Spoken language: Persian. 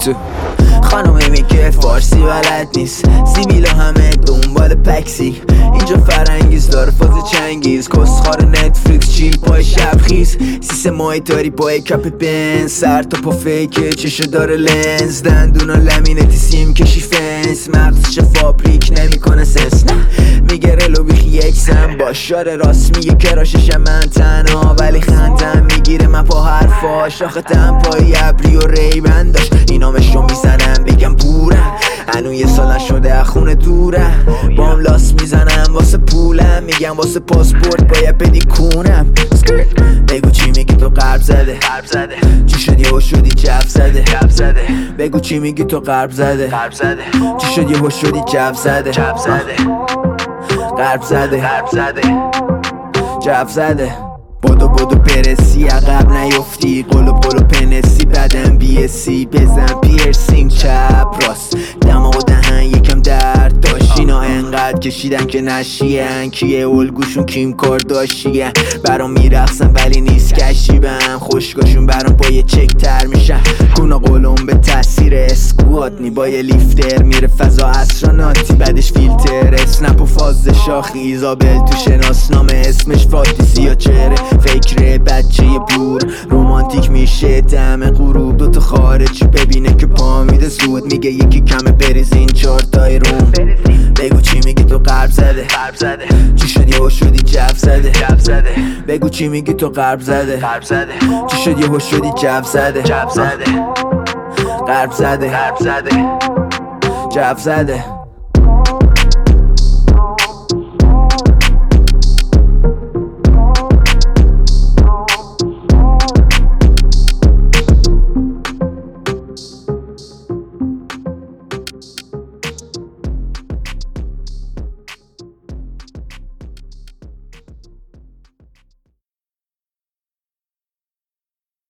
تو خانومی میگه فارسی بلد نیست، سیبیلا همه دنبال پکسی. اینجا فرنگیز داره فاز چنگیز، کسخار نتفلیکس چیل پای شب خیز. سیسه مای داری با کپ بنز، سر تا پا فیکه چشو داره لنز. دندونا لمینتی سیم کشی فنس، مغزش فابریک نمیکنه سنس. نه میگه رلو بیخی یکسم با شاره، راست میگه کراششم من تنها ولی خندم میگیره من پا حرفاش. آخه تنپایی ابری و ریبن داشت، اینامشو میزنم بگم بورم. هنو یه سال نشده خونه دورم، بام لاس میزنم واسه پولم. میگم واسه پاسپورت باید بدی کونم. بگو چی میگی تو غرب زده، چی شد یهو شدی جو زده. بگو چی میگی تو غرب زده، چی شد یهو شدی جو زده. غرب زده جو زده. بدو برسی عقب نیفتی، قلو پنسی بدن بیسی. بزن پیرسینگ چپ راست، دماغ و دهن یکم درد داشت. اینا انقدر کشیدن که نشیان، کیه الگوشون کیم کارداشیان. برام میرقصن ولی نیست کشیبم، خوشگاشون برام با یه چک تر میشن. کونا قلم به تاثیر اسکوات نی، با یه لیفتر میره فضا استروناتی. بعدش فیلتر اسنپ و فاز شاخی، ایزابل تو شناسنامه اسمش فاتیسی یا چهره فکر بچه بور. رومانتیک میشه دم غروب، دوتا خارجی ببینه که پا میده زود. میگه یکی کمه بریزین 4 تای روم. بگو چی میگی تو غرب زده، چی شد یهو شدی جو زده. بگو چی میگی تو غرب زده، چی شد یهو شدی جو زده. غرب زده جو زده.